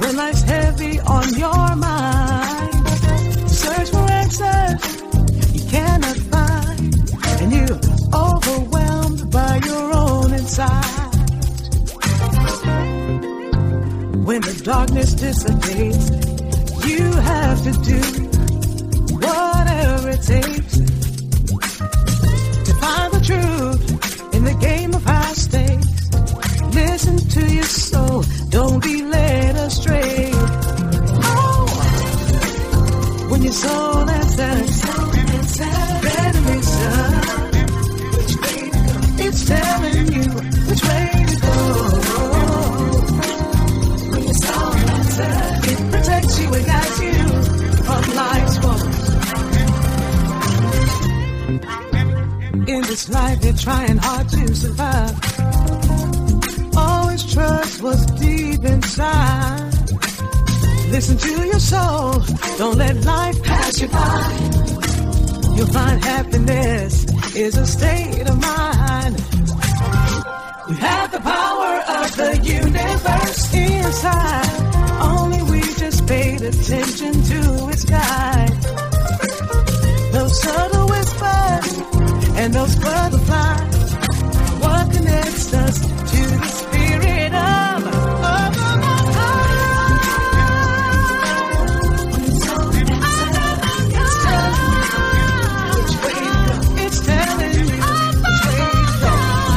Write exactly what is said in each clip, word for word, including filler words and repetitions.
When life's heavy on your mind, search for answers you cannot find, and you're overwhelmed by your own inside. When the darkness dissipates, you have to do whatever it takes to find the truth in the game of high stakes. Listen to your soul, don't be led astray. Oh, when your soul answers, better listen. Which way to go? It's telling you which way to go. When your soul answers, it protects you and guides you from life's woes. In this life, they're trying hard to survive. Always trust what's deep inside. Listen to your soul, don't let life pass you by. You'll find happiness is a state of mind. We have the power of the universe inside. Only we just paid attention to its guide. Those subtle whispers and those butterflies, what connects us to the spirit of, of, of, of, it's telling you which way to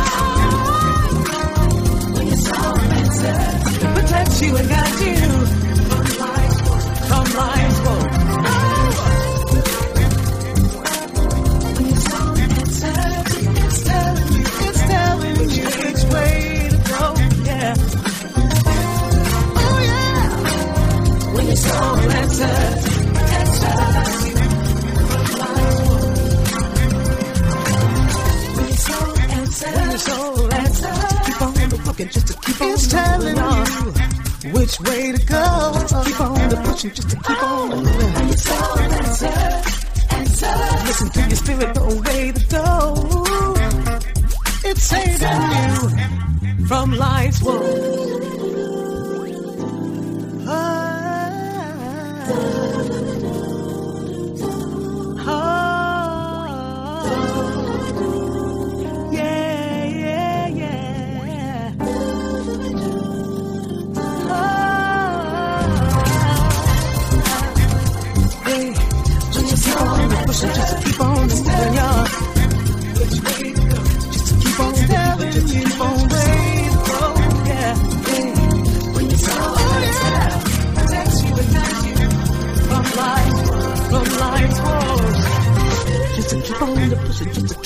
go. When your soul answers, it protects you and guides you from life's woes, from life's woes. When your soul answers, it's telling you, it's telling you which way to go, yeah. Oh yeah. When your soul answers, protects you from life's woes. When your soul answers, when your soul answers, keep on looking just to keep on. It's telling you which way to go. Keep on the pushing just to keep on moving. When your soul answers, answers, listen to your spirit, the way to go. It's saving you from life's woes. Oh, oh, yeah, yeah, yeah. Oh, hey, just keep on pushing, just keep on moving, y'all. Which way to go? Just keep on telling you, keep on way to go, yeah. Hey, when your soul answers, protects you and guides you from life, from life's woes. Just to keep on the pushing, just to